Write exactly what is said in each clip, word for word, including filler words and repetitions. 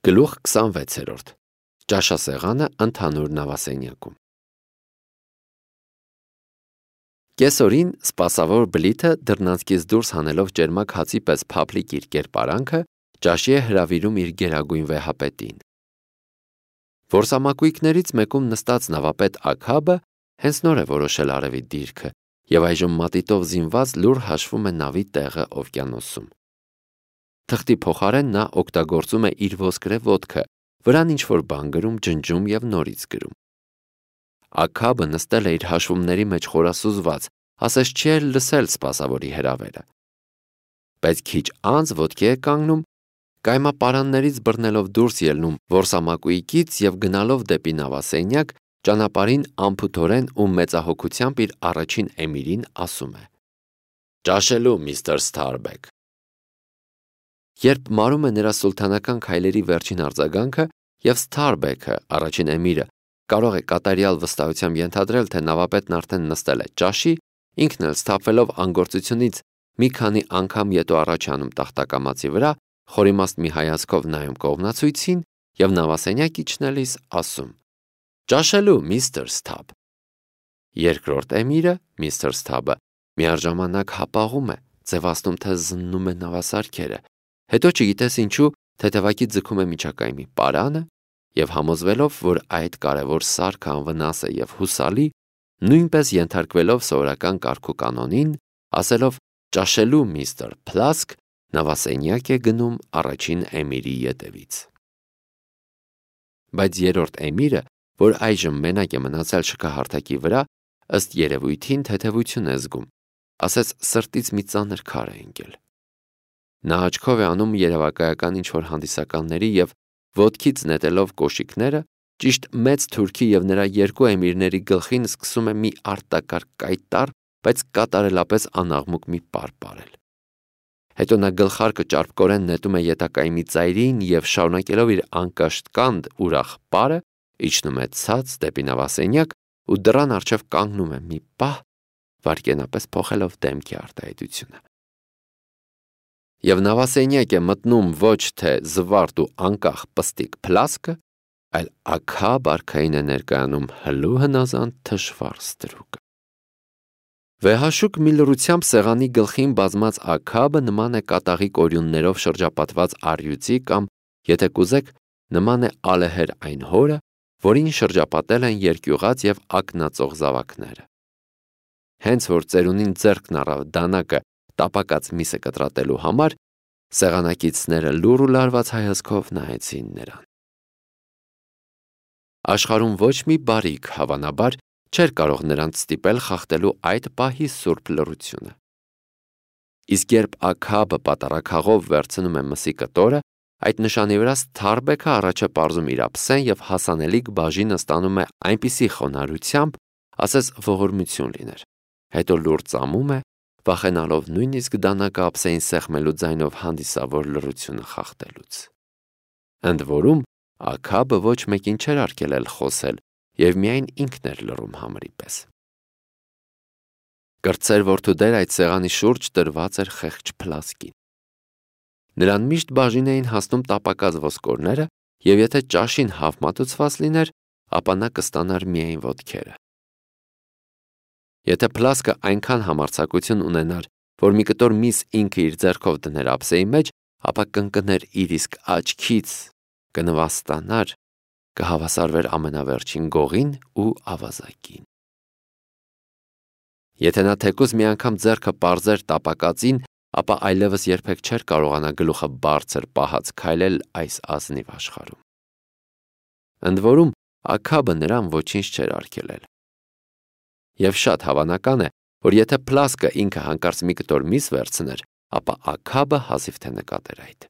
Գլուխ քսանվեցերորդ. Ճաշասեղանը ընդհանուր նավասենյակում։ Կեսօրին սպասավոր բլիթը դռնանցքից դուրս հանելով ճերմակ հացի պես փափլիկ իր կերպարանքը ճաշի է հրավիրում իր գերագույն վեհապետին։ Որսամակույկներից մեկում նստած նավապետ Աքաբը հենց նոր է որոշել արևի դիրքը եւ այժմ մատիտով զինված լուր հաշվում է նավի տեղը օվկիանոսում։ Թղթի փոխարեն նա օգտագործում է իր ոսկրե ոտքը, վրան ինչ-որ բան գրում, ջնջում եւ նորից գրում։ Աքաբը նստել է իր հաշվումների մեջ խորասուզված, ասես չի էլ լսել սպասավորի հրավերը։ Բայց քիչ անց ոտքի է կանգնում, կայմապարաններից բռնելով դուրս ելնում որսամակույկից եւ գնալով դեպի նավասենյակ, ճանապարհին անփութորեն ու մեծահոգությամբ իր առաջին էմիրին ասում է. «Ճաշելու, միստր Սթարբեք»։ Երբ մարում է նրա սուլթանական քայլերի վերջին արձագանքը եւ Սթարբեքը, առաջին էմիրը, կարող է կատարյալ վստահությամբ ենթադրել, թե նավապետն արդեն նստել է ճաշի, ինքն էլ սթափվելով անգործությունից մի քանի անգամ ետո առաջ անում տախտակամածի վրա, խորիմաստ մի հայացքով նայում կողմնացույցին եւ նավասենյակ իջնելիս ասում. «Ճաշելու, միստր Սթաբ»։ Երկրորդ էմիրը, միստր Սթաբը, միաժամանակ հապաղում է, ձևացնում, թե զննում է նավասարքերը, հետո չգիտես ինչու թեթևակի ձգում է միջակայմի պարանը եւ համոզվելով, որ այդ կարևոր սարքը անվնաս է եւ հուսալի, նույնպես ենթարկվելով սովորական կարգու կանոնին, ասելով «ճաշելու, միստր Փլասկ», նավասենյակ է գնում առաջին էմիրի ետևից։ Բայց երրորդ էմիրը, որ այժմ մենակ է մնացել շքահարթակի վրա, ըստ երևույթին թեթևություն է զգում, ասես սրտից մի ծանր քար է ընկել։ Նա աչքով է անում երևակայական ինչ-որ հանդիսականների եւ ոտքից նետելով կոշիկները, ճիշտ մեծ թուրքի եւ նրա երկու էմիրների գլխին սկսում է մի արտակարգ կայտառ, բայց կատարելապես անաղմուկ մի պար պարել։ Հետո նա գլխարկը ճարպկորեն նետում է ետակայմի ծայրին եւ շարունակելով իր անկաշկանդ ուրախ պարը, իջնում է ցած դեպի նավասենյակ ու դռան առջև կանգնում է մի պահ, վայրկենապես փոխելով դեմքի արտահայտությունը։ Եվ նավասենյակ է մտնում ոչ թե զվարթ ու անկախ պստիկ Փլասկը, այլ Աքաբ արքային է ներկայանում հլու հնազանդ թշվառ ստրուկը։ Վեհաշուկ մի լռությամբ սեղանի գլխին բազմած Աքաբը նման է կատաղի կորյուններով շրջապատված առյուծի կամ, եթե կուզեք, նման է ալեհեր այն հորը, որին շրջապատել են երկյուղած եւ ակնածող զավակները։ Հենց որ ծերունին ձեռքն առավ դանակը տապակած միսը կտրատելու համար, սեղանակիցները լուռ ու լարված հայացքով նայեցին նրան։ Աշխարհում ոչ մի բարիք, հավանաբար, չէր կարող նրանց ստիպել խախտելու այդ պահի սուրբ լռությունը։ Իսկ երբ Աքաբը պատարակաղով վերցնում է մսի կտորը, այդ նշանի վրա Սթարբեքը առաջ է պարզում իր ափսեն եւ հասանելիք բաժինը ստանում է այնպիսի խոնարհությամբ, ասես ողորմություն լիներ, հետո լուռ ծամում է, վախենալով նույնիսկ դանակը ափսեին սեղմելու ձայնով հանդիսավոր լռությունը խախտելուց։ Ընդ որում Աքաբը ոչ մեկին չէր արգելել խոսել եւ միայն ինքն էր լռում համրի պես։ Կրտսեր որդու դեր այդ սեղանի շուրջ դրված էր խեղճ Փլասկին։ Նրան միշտ բաժին էին հասնում տապակած ոսկորները եւ եթե ճաշին հավ մատուցված լիներ, ապա նա կստանար միայն ոտքերը։ Եթե Փլասկը այնքան համարձակություն ունենար, որ մի կտոր միս ինքը իր ձեռքով դներ ափսեի մեջ, ապա կընկներ իր իսկ աչքից, կնվաստանար, կհավասարվեր ամենավերջին գողին ու ավազակին։ Եթե նա թեկուզ մի անգամ ձեռքը պարզեր տապակածին, ապա այլևս երբեք չէր կարողանա գլուխը բարձր պահած քայլել այս ազնիվ աշխարհում։ Ընդ որում Աքաբը նրան ոչինչ չէր արգելել։ Եվ շատ հավանական է, որ եթե Փլասկը ինքը հանկարծ մի կտոր միս վերցներ, ապա Աքաբը հազիվ թե նկատեր այդ։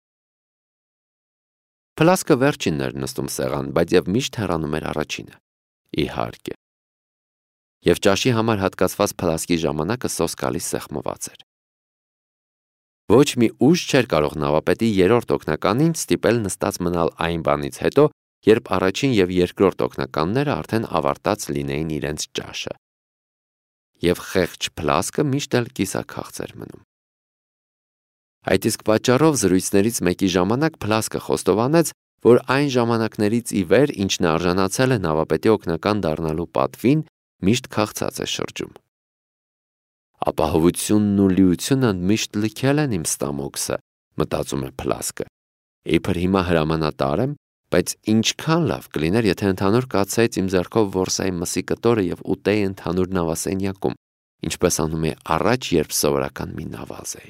Փլասկը վերջինն էր նստում սեղան, բայց եւ միշտ հեռանում էր առաջինը։ Իհարկե։ Եվ ճաշի համար հատկացված Փլասկի ժամանակը սոսկալի սեղմված էր։ Ոչ մի ուժ չէր կարող նավապետի երրորդ օգնականին ստիպել նստած մնալ այն բանից հետո, երբ առաջին եւ երկրորդ օգնականները արդեն ավարտած լինեին իրենց ճաշը։ Եվ խեղճ Փլասկը միշտ էլ կիսաքաղց էր մնում։ Այդ իսկ պատճառով զրույցներից մեկի ժամանակ Փլասկը խոստովանեց, որ այն ժամանակներից ի վեր, ինչն արժանացել է նավապետի օգնական դառնալու պատվին, միշտ քաղցած է շրջում։ Ապահովությունն ու լիությունը միշտ լքել են իմ ստամոքսը, մտածում է Փլասկը։ Իբր հիմա հրամանատար եմ, բայց ինչքան լավ կլիներ, եթե ընդհանուր կացեից իմ ձեռքով որսայի մսի կտորը եւ ուտեի ընդհանուր նավասենյակում, ինչպես անում է առաջ, երբ սովորական մի նավազ էի։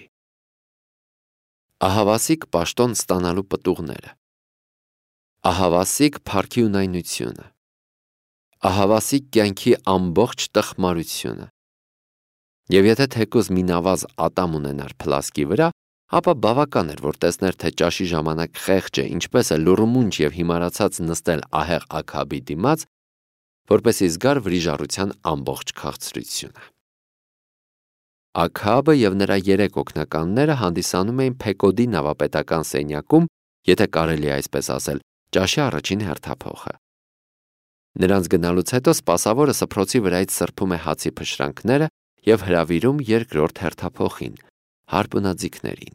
Ահավասիկ պաշտոն ստանալու պտուղները։ Ահավասիկ փառքի ունայնությունը։ Ահավասիկ կյանքի ամբողջ տխմարությունը։ Եվ եթե թեկուզ մի նավազ ատամ ունենար Փլասկի վրա, ապա բավական էր, որ տեսներ, թե ճաշի ժամանակ խեղճը ինչպես է լուռումունջ եւ հիմարացած նստել ահեղ Աքաբի դիմաց, որպեսզի զգար վրիժառության ամբողջ քաղցրությունը։ Աքաբը եւ նրա երեք օգնականները հանդիսանում էին Փեկոդի նավապետական սենյակում, եթե կարելի է այսպես ասել, ճաշի առաջին հերթափոխը։ Նրանց գնալուց հետո սպասավորը սփռոցի վրայից սրբում է հացի փշրանքները եւ հրավիրում երկրորդ հերթափոխին, հարպունաձիգներին։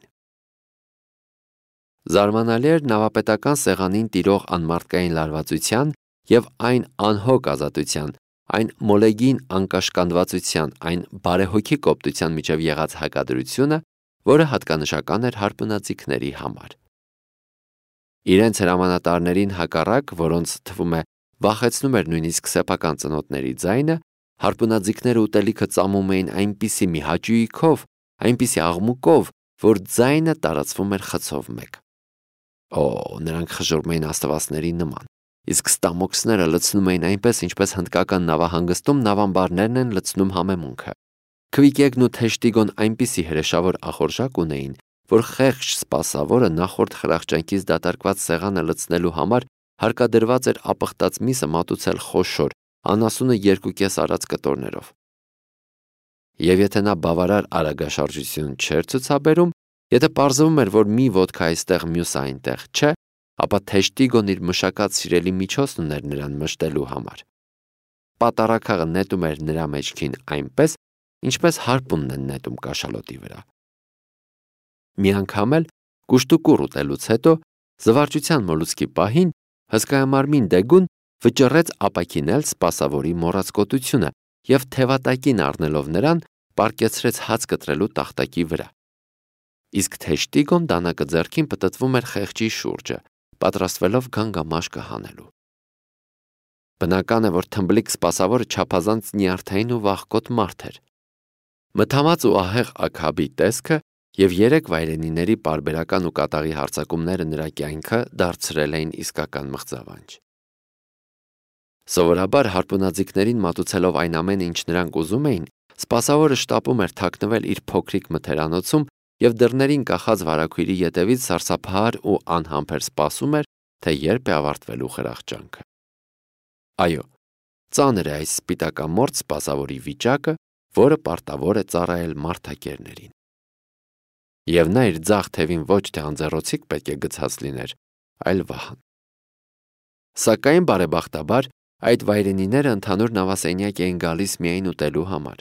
Զարմանալի էր նավապետական սեղանին տիրող անմարդկային լարվածության եւ այն անհոգ ազատության, այն մոլեգին անկաշկանդվածության, այն բարեհոգի կոպտության միջև եղած հակադրությունը, որը հատկանշական էր հարպունաձիգների համար։ Իրենց հրամանատարներին հակառակ, որոնց թվում է վախեցնում էր նույնիսկ սեփական ծնոտների ձայնը, հարպունաձիգները ուտելիքը ծամում էին այնպիսի մի հաճույքով, այնպիսի աղմուկով, որ ձայնը տարածվում էր խցով մեկ։ Օ, նրանք խժռում էին աստվածների նման, իսկ ստամոքսները լցնում էին այնպես, ինչպես հնդկական նավահանգստում նավամբարներն են լցնում համեմունքը։ Քվիկեգն ու Թեշտիգոն այնպիսի հրեշավոր ախորժակ ունեին, որ խեղճ սպասավորը նախորդ խրախճանքից դատարկված սեղանը լցնելու համար հարկադրված էր ապխտած միսը մատուցել խոշոր, անասունը երկու կես արած կտորներով։ Եվ եթե նա բավարար արագաշարժություն չէր ցուցաբերում, եթե պարզվում էր, որ մի ոտքա այստեղ, մյուսը այնտեղ չէ, ապա Թեշտիգոն իր մշակած սիրելի միջոցն ուներ նրան մշտելու համար։ Պատարագաղը նետում էր նրա մեջքին այնպես, ինչպես հարպունն են նետում կաշալոտի վրա։ Մի անգամ էլ կուշտուկուռ ուտելուց հետո զվարճության մոլուցքի պահին հսկայամարմին Դեգուն վճռեց ապաքինել սպասավորի մոռացկոտությունը եւ թևատակին առնելով նրան պառկեցրեց հաց կտրելու տախտակի վրա։ Իսկ Թեշտիգոն դանակը ձեռքին պտտվում էր խեղճի շուրջը, պատրաստվելով գանգամաշկը հանելու։ Բնական է, որ թմբլիկ սպասավորը չափազանց նյարդային ու վախկոտ մարդ էր։ Մթամած ու ահեղ Աքաբի տեսքը եւ երեք վայրենիների պարբերական ու կատաղի հարձակումները նրա կյանքը դարձրել էին իսկական մղձավանջ։ Սովորաբար հարպունաձիգներին մատուցելով այն ամենը, ինչ նրանք ուզում էին, սպասավորը շտապում էր թաքնվել իր փոքրիկ մթերանոցում եւ դռներին կախած վարագույրի ետևից սարսափահար ու անհամբեր սպասում էր, թե երբ է ավարտվելու խրախճանքը։ Այո, ծանր է այս սպիտակամորթ սպասավորի վիճակը, որը պարտավոր է ծառայել մարդակերներին։ Եվ նա իր ձախ թևին ոչ թե անձեռոցիկ պետք է գցած լիներ, այլ վահան։ Սակայն բարեբախտաբար այդ վայրենիները ընդհանուր նավասենյակ էին գալիս միայն ուտելու համար։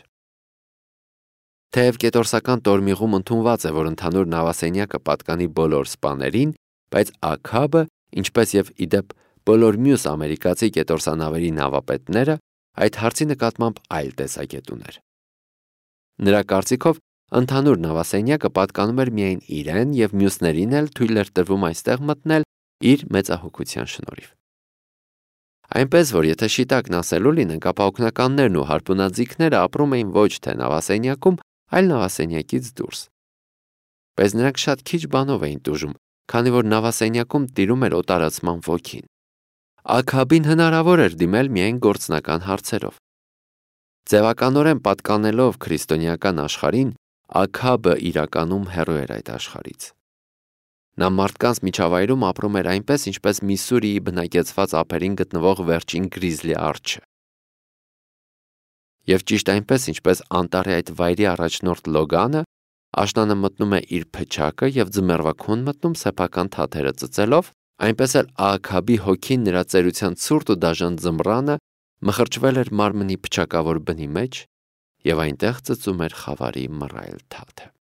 Թեև կետորսական տորմիղում ընդունված է, որ ընդհանուր նավասենյակը պատկանի բոլոր սպաներին, բայց Աքաբը, ինչպես եւ իդեպ բոլոր մյուս ամերիկացի կետորսանավերի նավապետները, այդ հարցի նկատմամբ այլ տեսակետ ուներ։ Նրա կարծիքով ընդհանուր նավասենյակը պատկանում էր միայն իրեն եւ մյուսներին էլ թույլ էր տրվում այստեղ մտնել իր մեծահոգության շնորհիվ։ Այնպես որ եթե շիտակն ասելու լինենք, ապա օգնականներն ու հարպունաձիգները ապրում էին ոչ թե նավասենյակում, այլ նավասենյակից դուրս։ Բայց նրանք շատ քիչ բանով էին տուժում, քանի որ նավասենյակում տիրում էր օտարացման ոգին։ Աքաբին հնարավոր էր դիմել միայն գործնական հարցերով։ Ձևականորեն պատկանելով քրիստոնեական աշխարհին, Աքաբը իրականում հեռու էր այդ աշխարհից։ Նա մարդկանց միջավայրում ապրում էր այնպես, ինչպես Միսսուրիի բնակեցված ափերին գտնվող վերջին գրիզլի արջը։ Եվ ճիշտ այնպես, ինչպես անտառի այդ վայրի առաջնորդ Լոգանը, աշնանը մտնում է իր փչակը եւ ձմեռվա քուն մտնում սեփական թաթերը ծծելով, այնպես էլ Աքաբի հոգին նրա ծերության ցուրտ ու դաժան ձմռանը մխրճվել էր մարմնի փչակավոր բնի մեջ եւ այնտեղ ծծում էր խավարի մռայլ թաթը։